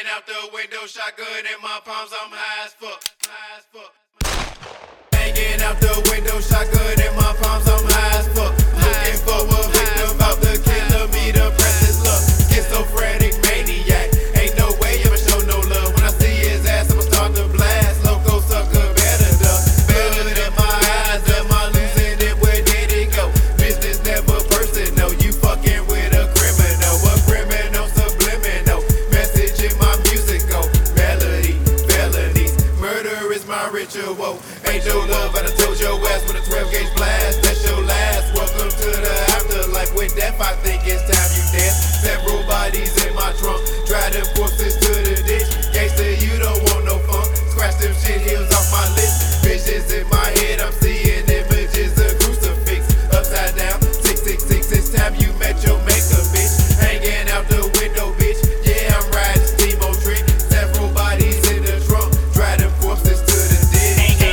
out the window, shotgun in my palms, I'm high as fuck. Hanging out the window, shotgun in my palms, I'm high as fuck. Looking for a victim, about to kill me, the precious look. Schizophrenic maniac, ain't no way I'ma show no love. When I see his ass, I'ma start to blast. Loco sucker, better duck. Better than my eyes, am I losing it? Where did it go? Business never personal, you fucking with a criminal subliminal. Message in my music, go. Melody, felonies, murder is my ritual. Ain't no love, I done told your ass with a 12 gauge blast. That's your last. Welcome to the afterlife. With death, I think it's time you dance. Several bodies in my trunk, drive them corpses to the ditch. Gangsta, you don't want no fun. Scratch them shit heels off my list. Visions in my head, I'm seeing images of crucifix. Upside down, 666, it's time you met your maker, bitch. Hanging out the window, bitch. Yeah, I'm riding Steamo Tree. Several bodies in the trunk, drive them corpses to the ditch.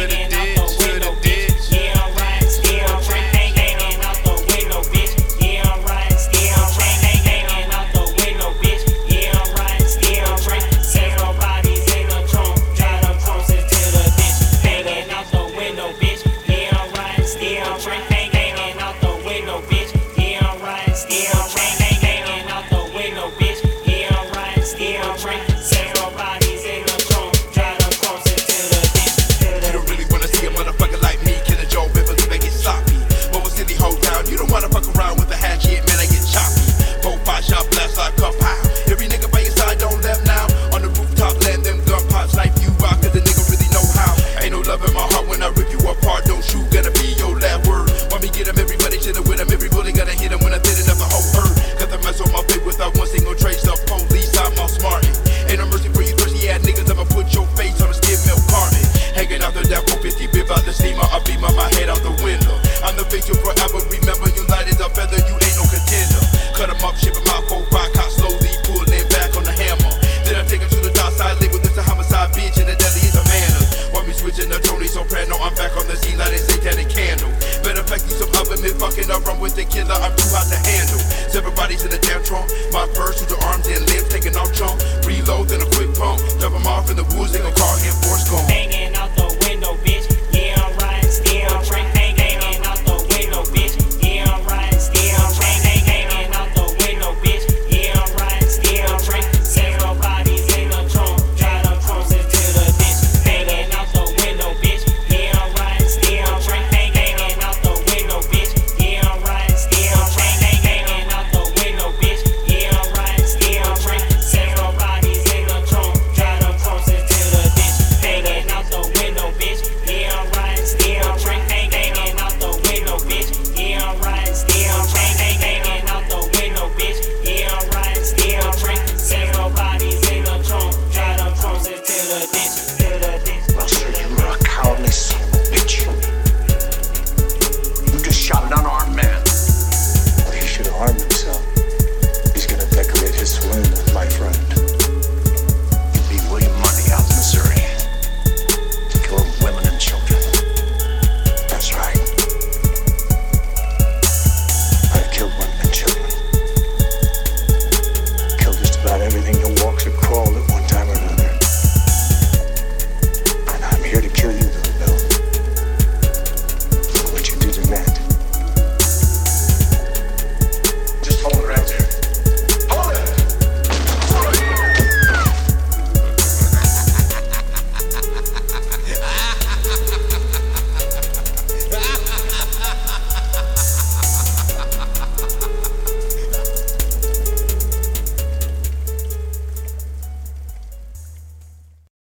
Fucking up, run with the killer, I'm too hot to handle. Several bodies in the damn trunk. My purse with the arms and limbs taking off chunk. Reload, then a quick pump. Drop them off in the woods, they gon'